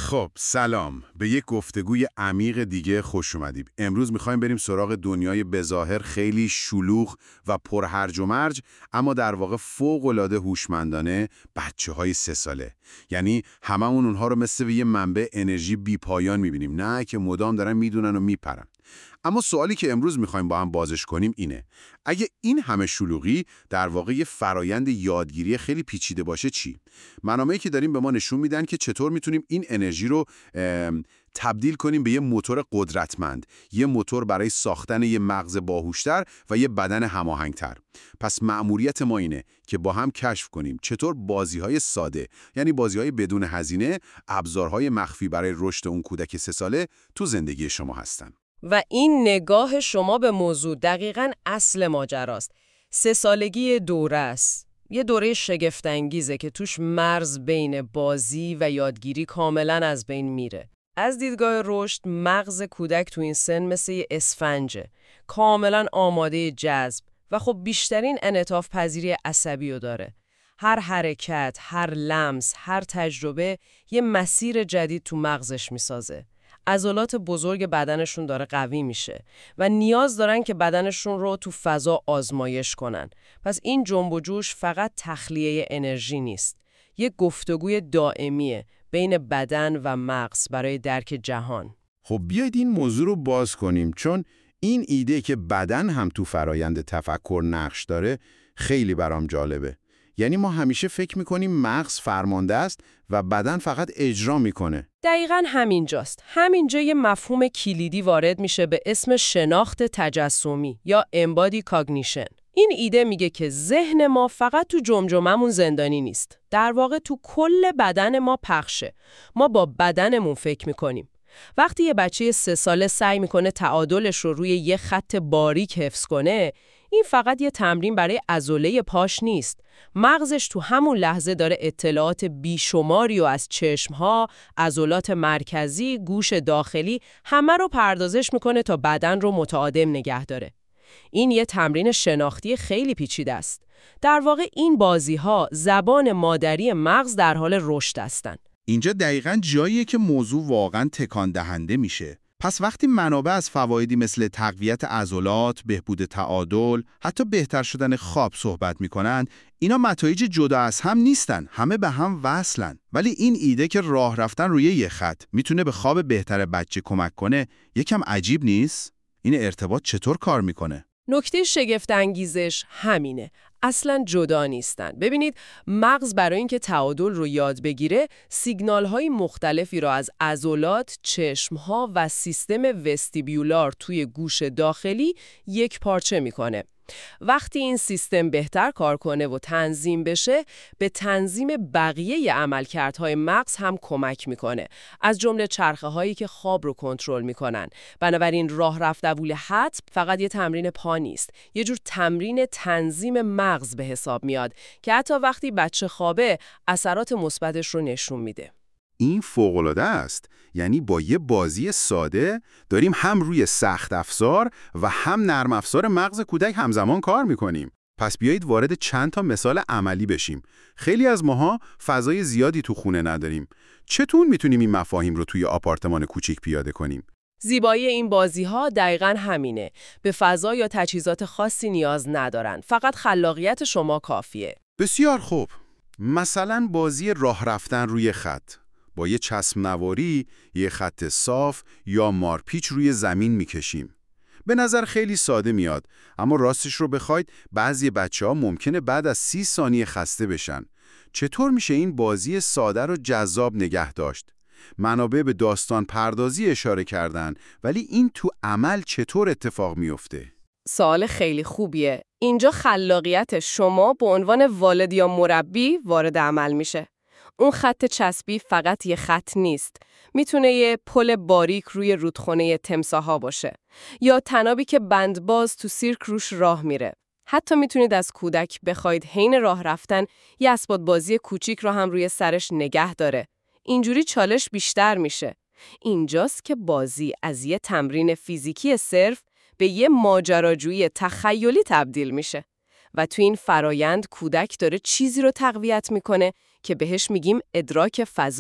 خب سلام، به یک گفتگوی عمیق دیگه خوش اومدیم. امروز میخوایم بریم سراغ دنیای بظاهر خیلی شلوغ و پرهرج و مرج، اما در واقع فوق‌العاده هوشمندانه بچه‌های 3 ساله. یعنی هممون اونها رو مثل یه منبع انرژی بی‌پایان میبینیم، نه که مدام دارن میدونن و میپرن. اما سوالی که امروز میخوایم با هم بازش کنیم اینه: اگه این همه شلوغی در واقع یه فرایند یادگیری خیلی پیچیده باشه چی؟ منابعی که داریم به ما نشون میدن که چطور میتونیم این انرژی رو تبدیل کنیم به یه موتور قدرتمند، یه موتور برای ساختن یه مغز باهوشتر و یه بدن هماهنگتر. پس مأموریت ما اینه که با هم کشف کنیم چطور بازی‌های ساده، یعنی بازی‌های بدون هزینه، ابزارهای مخفی برای رشد اون کودک 3 ساله تو زندگی شما هستن. و این نگاه شما به موضوع دقیقاً اصل ماجراست. 3 سالگی دوره است. یه دوره شگفت‌انگیزه که توش مرز بین بازی و یادگیری کاملاً از بین میره. از دیدگاه رشد، مغز کودک تو این سن مثل یه اسفنجه، کاملاً آماده جذب و خب بیشترین انعطاف پذیری عصبی رو داره. هر حرکت، هر لمس، هر تجربه یه مسیر جدید تو مغزش میسازه. عضلات بزرگ بدنشون داره قوی میشه و نیاز دارن که بدنشون رو تو فضا آزمایش کنن. پس این جنب و جوش فقط تخلیه انرژی نیست. یک گفتگوی دائمیه بین بدن و مغز برای درک جهان. خب بیایید این موضوع رو باز کنیم، چون این ایده که بدن هم تو فرایند تفکر نقش داره خیلی برام جالبه. یعنی ما همیشه فکر میکنیم مغز فرمانده است و بدن فقط اجرا میکنه. دقیقاً همینجاست. همینجا یه مفهوم کلیدی وارد میشه به اسم شناخت تجسمی یا embodied cognition. این ایده میگه که ذهن ما فقط تو جمجممون زندانی نیست. در واقع تو کل بدن ما پخشه. ما با بدنمون فکر میکنیم. وقتی یه بچه 3 ساله سعی میکنه تعادلش رو روی یه خط باریک حفظ کنه، این فقط یه تمرین برای عضله پاش نیست. مغزش تو همون لحظه داره اطلاعات بیشماری و از چشمها، عضلات مرکزی، گوش داخلی همه رو پردازش میکنه تا بدن رو متعادل نگه داره. این یه تمرین شناختی خیلی پیچیده است. در واقع این بازی‌ها زبان مادری مغز در حال رشد هستند. اینجا دقیقاً جاییه که موضوع واقعاً تکان دهنده میشه. پس وقتی منابع از فوایدی مثل تقویت عضلات، بهبود تعادل، حتی بهتر شدن خواب صحبت میکنن، اینا نتایج جدا از هم نیستن، همه به هم وصلن. ولی این ایده که راه رفتن روی یه خط میتونه به خواب بهتر بچه کمک کنه، یکم عجیب نیست؟ این ارتباط چطور کار میکنه؟ نکته شگفت انگیزش همینه. اصلاً جدا نیستن. ببینید، مغز برای اینکه تعادل رو یاد بگیره، سیگنال‌های مختلفی را از عضلات، چشم‌ها و سیستم وستیبیولار توی گوش داخلی یک پارچه میکنه. وقتی این سیستم بهتر کار کنه و تنظیم بشه، به تنظیم بقیه عملکردهای مغز هم کمک میکنه، از جمله چرخه‌هایی که خواب رو کنترل میکنن. بنابراین راه رفت دوول حتم فقط یه تمرین پا نیست، یه جور تمرین تنظیم مغز به حساب میاد که حتی وقتی بچه خوابه اثرات مثبتش رو نشون میده. این فوق‌العاده است. یعنی با یه بازی ساده داریم هم روی سخت افزار و هم نرم افزار مغز کودک همزمان کار میکنیم. پس بیایید وارد چند تا مثال عملی بشیم. خیلی از ماها فضای زیادی تو خونه نداریم. چطور میتونیم این مفاهیم رو توی آپارتمان کوچیک پیاده کنیم؟ زیبایی این بازی‌ها دقیقاً همینه. به فضا یا تجهیزات خاصی نیاز ندارن. فقط خلاقیت شما کافیه. بسیار خوب. مثلا بازی راه رفتن روی خط. با یه چسب نواری، یه خط صاف یا مارپیچ روی زمین میکشیم. به نظر خیلی ساده میاد، اما راستش رو بخواید بعضی بچه‌ها ممکنه بعد از 30 ثانیه خسته بشن. چطور میشه این بازی ساده رو جذاب نگه داشت؟ منابع به داستان پردازی اشاره کردن، ولی این تو عمل چطور اتفاق میفته؟ سوال خیلی خوبیه. اینجا خلاقیت شما به عنوان والد یا مربی وارد عمل میشه. اون خط چسبی فقط یه خط نیست. میتونه یه پل باریک روی رودخونه تمساح‌ها باشه یا تنابی که بندباز تو سیرک روش راه میره. حتی میتونید از کودک بخواید حین راه رفتن یه اسباب بازی کوچیک رو هم روی سرش نگه داره. اینجوری چالش بیشتر میشه. اینجاست که بازی از یه تمرین فیزیکی صرف به یه ماجراجویی تخیلی تبدیل میشه. و تو این فرایند کودک داره چیزی رو تقویت میکنه که بهش میگیم ادراک فضایی.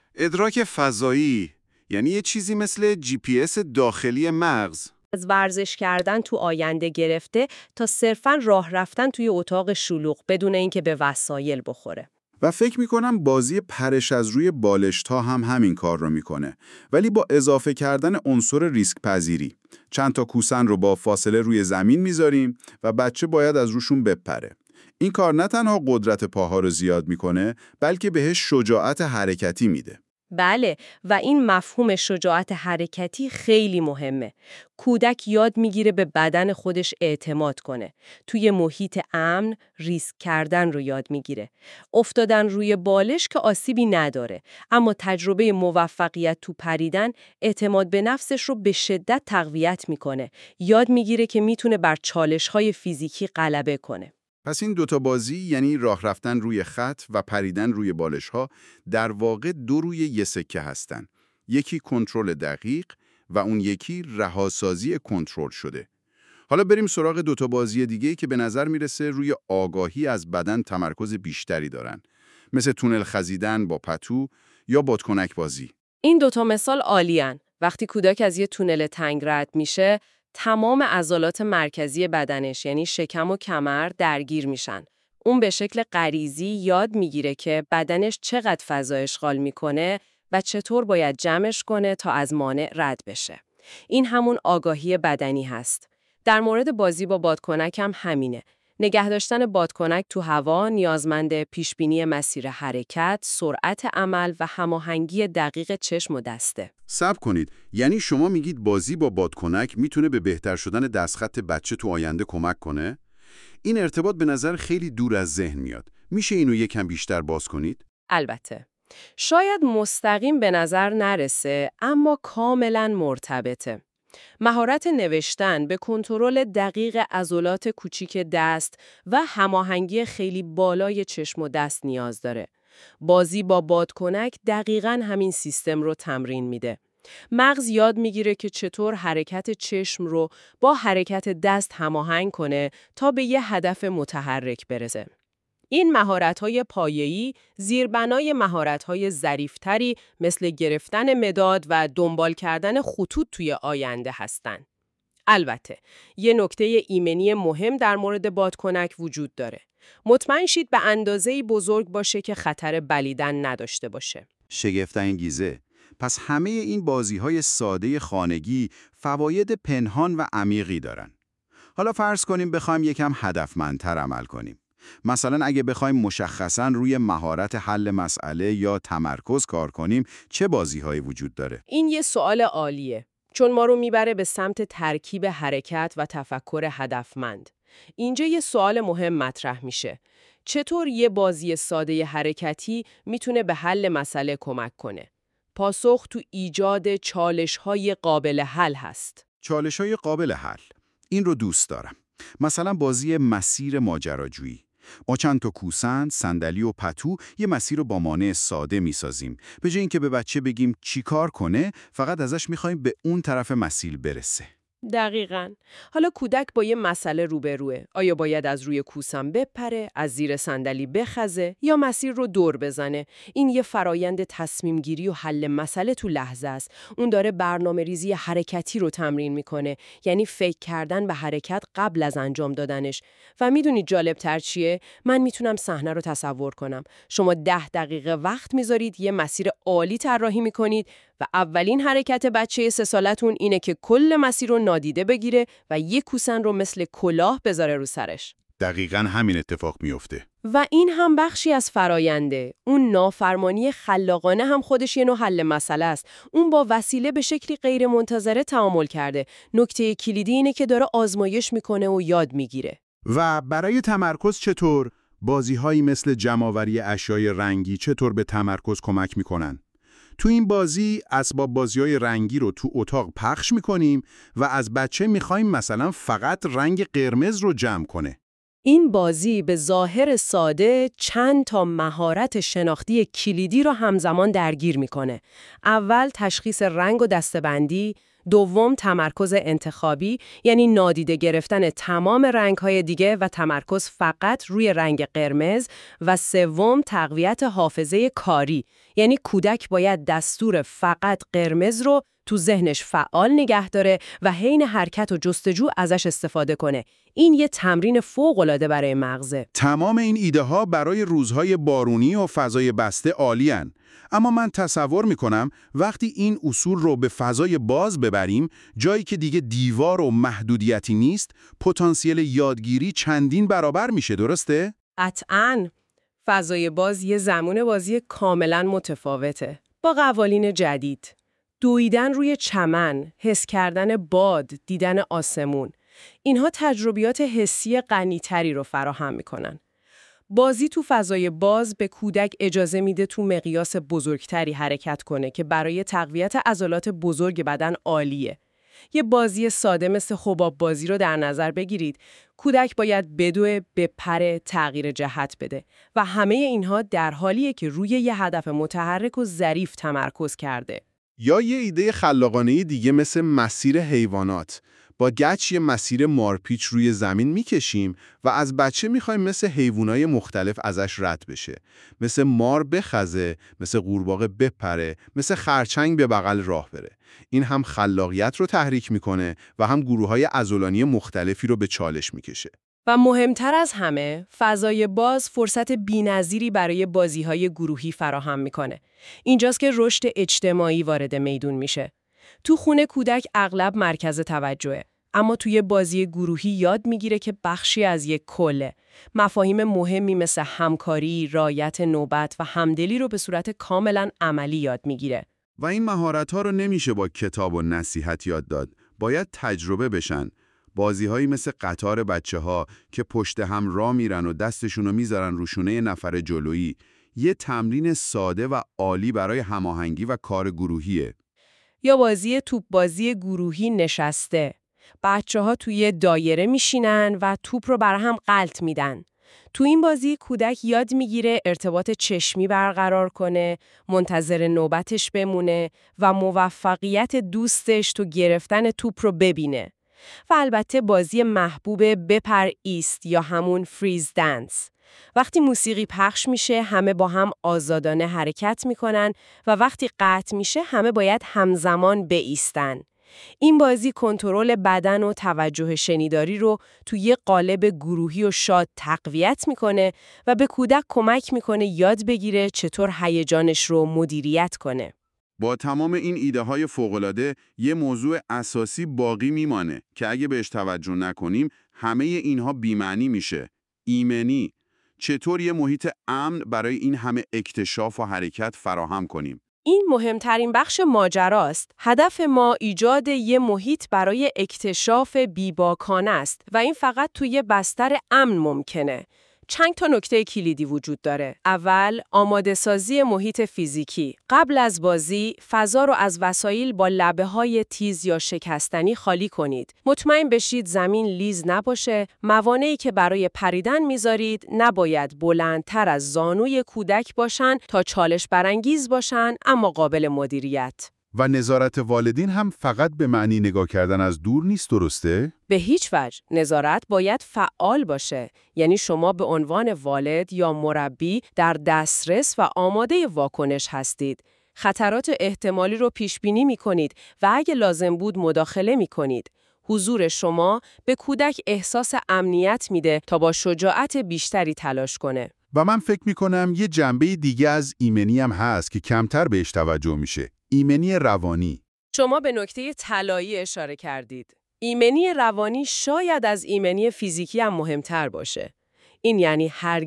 ادراک فضایی یعنی یه چیزی مثل GPS داخلی مغز. از ورزش کردن تو آینده گرفته تا صرفاً راه رفتن توی اتاق شلوغ بدون اینکه به وسایل بخوره. و فکر میکنم بازی پرش از روی بالشت‌ها هم همین کار رو میکنه، ولی با اضافه کردن عنصر ریسک پذیری. چند تا کوسن رو با فاصله روی زمین میذاریم و بچه باید از روشون بپره. این کار نه تنها قدرت پاها رو زیاد میکنه، بلکه بهش شجاعت حرکتی میده. بله، و این مفهوم شجاعت حرکتی خیلی مهمه. کودک یاد میگیره به بدن خودش اعتماد کنه. توی محیط امن ریسک کردن رو یاد میگیره. افتادن روی بالش که آسیبی نداره، اما تجربه موفقیت تو پریدن اعتماد به نفسش رو به شدت تقویت میکنه. یاد میگیره که میتونه بر چالش‌های فیزیکی غلبه کنه. پس این دوتا بازی، یعنی راه رفتن روی خط و پریدن روی بالش‌ها، در واقع دو روی یه سکه هستن. یکی کنترل دقیق و اون یکی رهاسازی کنترل شده. حالا بریم سراغ دوتا بازی دیگه‌ای که به نظر میرسه روی آگاهی از بدن تمرکز بیشتری دارن. مثل تونل خزیدن با پتو یا بادکنک بازی. این دوتا مثال عالیان. وقتی کودک از یه تونل تنگ رد میشه، تمام عضلات مرکزی بدنش یعنی شکم و کمر درگیر میشن. اون به شکل غریزی یاد میگیره که بدنش چقدر فضا اشغال میکنه و چطور باید جمعش کنه تا از مانع رد بشه. این همون آگاهی بدنی هست. در مورد بازی با بادکنک هم همینه. نگه داشتن بادکنک تو هوا نیازمند پیشبینی مسیر حرکت، سرعت عمل و هماهنگی دقیق چشم و دسته. صبر کنید، یعنی شما میگید بازی با بادکنک میتونه به بهتر شدن دستخط بچه تو آینده کمک کنه؟ این ارتباط به نظر خیلی دور از ذهن میاد. میشه اینو یکم بیشتر باز کنید؟ البته. شاید مستقیم به نظر نرسه، اما کاملاً مرتبطه. مهارت نوشتن به کنترل دقیق عضلات کوچیک دست و هماهنگی خیلی بالای چشم و دست نیاز داره. بازی با بادکنک دقیقاً همین سیستم رو تمرین میده. مغز یاد میگیره که چطور حرکت چشم رو با حرکت دست هماهنگ کنه تا به یه هدف متحرک برسه. این مهارت‌های پایه‌ای زیربنای مهارت‌های ظریف‌تری مثل گرفتن مداد و دنبال کردن خطوط توی آینده هستند. البته، یه نکته ایمنی مهم در مورد بادکنک وجود داره. مطمئن شید به اندازه‌ای بزرگ باشه که خطر بلیدن نداشته باشه. شگفت‌انگیزه. پس همه این بازی‌های ساده خانگی فواید پنهان و عمیقی دارن. حالا فرض کنیم بخوایم یکم هدفمندتر عمل کنیم. مثلا اگه بخوایم مشخصاً روی مهارت حل مسئله یا تمرکز کار کنیم، چه بازی‌هایی وجود داره؟ این یه سوال عالیه، چون ما رو میبره به سمت ترکیب حرکت و تفکر هدفمند. اینجا یه سوال مهم مطرح میشه. چطور یه بازی ساده حرکتی میتونه به حل مسئله کمک کنه؟ پاسخ تو ایجاد چالش‌های قابل حل هست. چالش‌های قابل حل. این رو دوست دارم. مثلا بازی مسیر ماجراجویی. ما چند تا کوسن، صندلی و پتو یه مسیر رو با مانع ساده میسازیم. به جای اینکه به بچه بگیم چی کار کنه، فقط ازش میخوایم به اون طرف مسیر برسه. دقیقاً. حالا کودک با یه مسئله روبروه. آیا باید از روی کوسم بپره، از زیر صندلی بخزه یا مسیر رو دور بزنه؟ این یه فرایند تصمیم گیری و حل مسئله تو لحظه است. اون داره برنامه‌ریزی حرکتی رو تمرین میکنه، یعنی فکر کردن به حرکت قبل از انجام دادنش. و میدونید جالب تر چیه؟ من میتونم صحنه رو تصور کنم. شما 10 دقیقه وقت میذارید، یه مسیر عالی طراحی میکنید و اولین حرکت بچه 3 سالتون اینه که کل مسیر رو نادیده بگیره و یک کوسن رو مثل کلاه بذاره رو سرش. دقیقاً همین اتفاق میفته. و این هم بخشی از فراینده. اون نافرمانی خلاقانه هم خودش یه نوع حل مسئله است. اون با وسیله به شکلی غیر منتظره تعامل کرده. نکته کلیدی اینه که داره آزمایش میکنه و یاد میگیره. و برای تمرکز چطور؟ بازی‌هایی مثل جمع‌آوری اشیای رنگی چطور به تمرکز کمک میکنن؟ تو این بازی اسباب بازی‌های رنگی رو تو اتاق پخش می‌کنیم و از بچه می‌خوایم مثلا فقط رنگ قرمز رو جمع کنه. این بازی به ظاهر ساده چند تا مهارت شناختی کلیدی رو همزمان درگیر میکنه. اول تشخیص رنگ و دسته‌بندی، دوم تمرکز انتخابی، یعنی نادیده گرفتن تمام رنگ‌های دیگه و تمرکز فقط روی رنگ قرمز. و سوم تقویت حافظه کاری، یعنی کودک باید دستور فقط قرمز رو تو ذهنش فعال نگه داره و حین حرکت و جستجو ازش استفاده کنه. این یه تمرین فوق‌العاده برای مغزه. تمام این ایده ها برای روزهای بارونی و فضای بسته عالی‌اند. اما من تصور میکنم وقتی این اصول رو به فضای باز ببریم، جایی که دیگه دیوار و محدودیتی نیست، پتانسیل یادگیری چندین برابر میشه، درسته؟ قطعاً. فضای باز یه زمان بازی کاملاً متفاوته. با قوانین جدید. دویدن روی چمن، حس کردن باد، دیدن آسمون. اینها تجربیات حسی غنی‌تری رو فراهم میکنن. بازی تو فضای باز به کودک اجازه میده تو مقیاس بزرگتری حرکت کنه که برای تقویت عضلات بزرگ بدن عالیه. یه بازی ساده مثل حباب بازی رو در نظر بگیرید. کودک باید بدوه، بپره، تغییر جهت بده و همه اینها در حالیه که روی یه هدف متحرک و ظریف تمرکز کرده. یا یه ایده خلاقانه دیگه مثل مسیر حیوانات. با گچ یه مسیر مارپیچ روی زمین میکشیم و از بچه میخوایم مثل حیوانای مختلف ازش رد بشه. مثل مار بخزه، مثل قورباغه بپره، مثل خرچنگ به بغل راه بره. این هم خلاقیت رو تحریک میکنه و هم گروه‌های عضلانی مختلفی رو به چالش میکشه. و مهمتر از همه، فضای باز فرصت بی‌نظیری برای بازی‌های گروهی فراهم میکنه. اینجاست که رشد اجتماعی وارد میدون میشه. تو خونه کودک اغلب مرکز توجهه، اما توی بازی گروهی یاد میگیره که بخشی از یک کله. مفاهیم مهمی مثل همکاری، رعایت نوبت و همدلی رو به صورت کاملاً عملی یاد میگیره. و این مهارت‌ها رو نمیشه با کتاب و نصیحت یاد داد. باید تجربه بشن. بازی‌هایی مثل قطار بچه‌ها که پشت هم راه میرن و دستشونو میذارن رو شونه نفر جلویی، یه تمرین ساده و عالی برای هماهنگی و کار گروهیه. یا بازی توپ بازی گروهی نشسته. بچه‌ها توی دایره میشینن و توپ رو بر هم غلط میدن. تو این بازی کودک یاد میگیره ارتباط چشمی برقرار کنه، منتظر نوبتش بمونه و موفقیت دوستش تو گرفتن توپ رو ببینه. و البته بازی محبوب بپر ایست یا همون فریز دنس. وقتی موسیقی پخش میشه همه با هم آزادانه حرکت میکنن و وقتی قطع میشه همه باید همزمان بایستن. این بازی کنترل بدن و توجه شنیداری رو توی یه قالب گروهی و شاد تقویت میکنه و به کودک کمک میکنه یاد بگیره چطور هیجانش رو مدیریت کنه. با تمام این ایده های فوق‌العاده، یه موضوع اساسی باقی میمانه که اگه بهش توجه نکنیم همه اینها بی‌معنی میشه. ایمنی. چطور یه محیط امن برای این همه اکتشاف و حرکت فراهم کنیم؟ این مهمترین بخش ماجراست. هدف ما ایجاد یه محیط برای اکتشاف بی‌باکانه است و این فقط توی بستر امن ممکنه. چند تا نکته کلیدی وجود داره. اول، آماده سازی محیط فیزیکی. قبل از بازی، فضا رو از وسایل با لبه‌های تیز یا شکستنی خالی کنید. مطمئن بشید زمین لیز نباشه. موانعی که برای پریدن میذارید نباید بلندتر از زانوی کودک باشن تا چالش برانگیز باشن اما قابل مدیریت. و نظارت والدین هم فقط به معنی نگاه کردن از دور نیست، درسته؟ به هیچ وجه. نظارت باید فعال باشه. یعنی شما به عنوان والد یا مربی در دسترس و آماده واکنش هستید. خطرات احتمالی رو پیش بینی می کنید و اگه لازم بود مداخله می کنید. حضور شما به کودک احساس امنیت میده تا با شجاعت بیشتری تلاش کنه. و من فکر میکنم یه جنبه دیگه از ایمنی هم هست که کمتر بهش توجه میشه. ایمنی روانی. شما به نکته طلایی اشاره کردید. ایمنی روانی شاید از ایمنی فیزیکی هم مهمتر باشه. این یعنی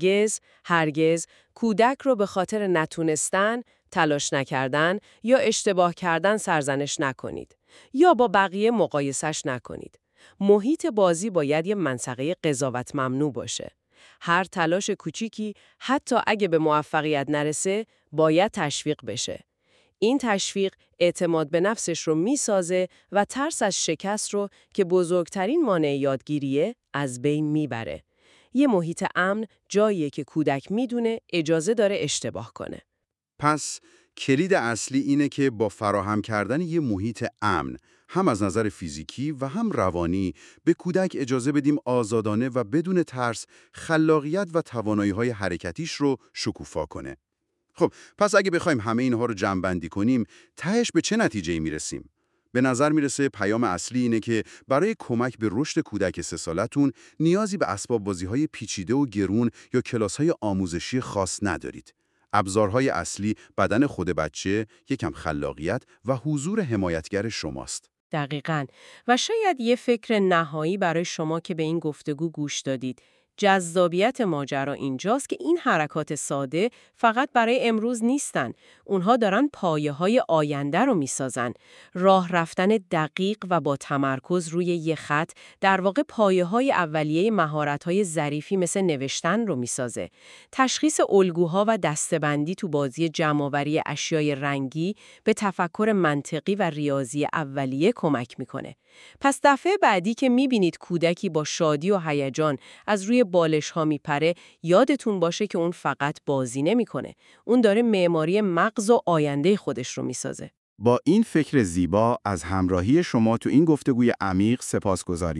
هرگز کودک رو به خاطر نتونستن، تلاش نکردن یا اشتباه کردن سرزنش نکنید. یا با بقیه مقایسش نکنید. محیط بازی باید یه منطقه قضاوت ممنوع باشه. هر تلاش کوچیکی حتی اگه به موفقیت نرسه باید تشویق بشه. این تشویق اعتماد به نفسش رو میسازه و ترس از شکست رو که بزرگترین مانع یادگیریه از بین میبره. یه محیط امن جاییه که کودک میدونه اجازه داره اشتباه کنه. پس کلید اصلی اینه که با فراهم کردن یه محیط امن، هم از نظر فیزیکی و هم روانی، به کودک اجازه بدیم آزادانه و بدون ترس خلاقیت و توانایی‌های حرکتیش رو شکوفا کنه. خب، پس اگه بخوایم همه اینها رو جمع‌بندی کنیم، تهش به چه نتیجه‌ای میرسیم؟ به نظر میرسه پیام اصلی اینه که برای کمک به رشد کودک 3 سالتون نیازی به اسباب بازی‌های پیچیده و گرون یا کلاس‌های آموزشی خاص ندارید. ابزارهای اصلی بدن خود بچه، یکم خلاقیت و حضور حمایتگر شماست. دقیقاً. و شاید یه فکر نهایی برای شما که به این گفتگو گوش دادید. جذابیت ماجرا اینجاست که این حرکات ساده فقط برای امروز نیستن. اونها دارن پایه‌های آینده رو میسازن. راه رفتن دقیق و با تمرکز روی یه خط در واقع پایه‌های اولیه مهارت‌های ظریفی مثل نوشتن رو میسازه. تشخیص الگوها و دسته‌بندی تو بازی جمع‌آوری اشیای رنگی به تفکر منطقی و ریاضی اولیه کمک میکنه. پس دفعه بعدی که میبینید کودکی با شادی و هیجان از روی بالش ها میپره، یادتون باشه که اون فقط بازی نمیکنه. اون داره معماری مغز و آینده خودش رو میسازه. با این فکر زیبا از همراهی شما تو این گفتگوی عمیق سپاسگزاریم.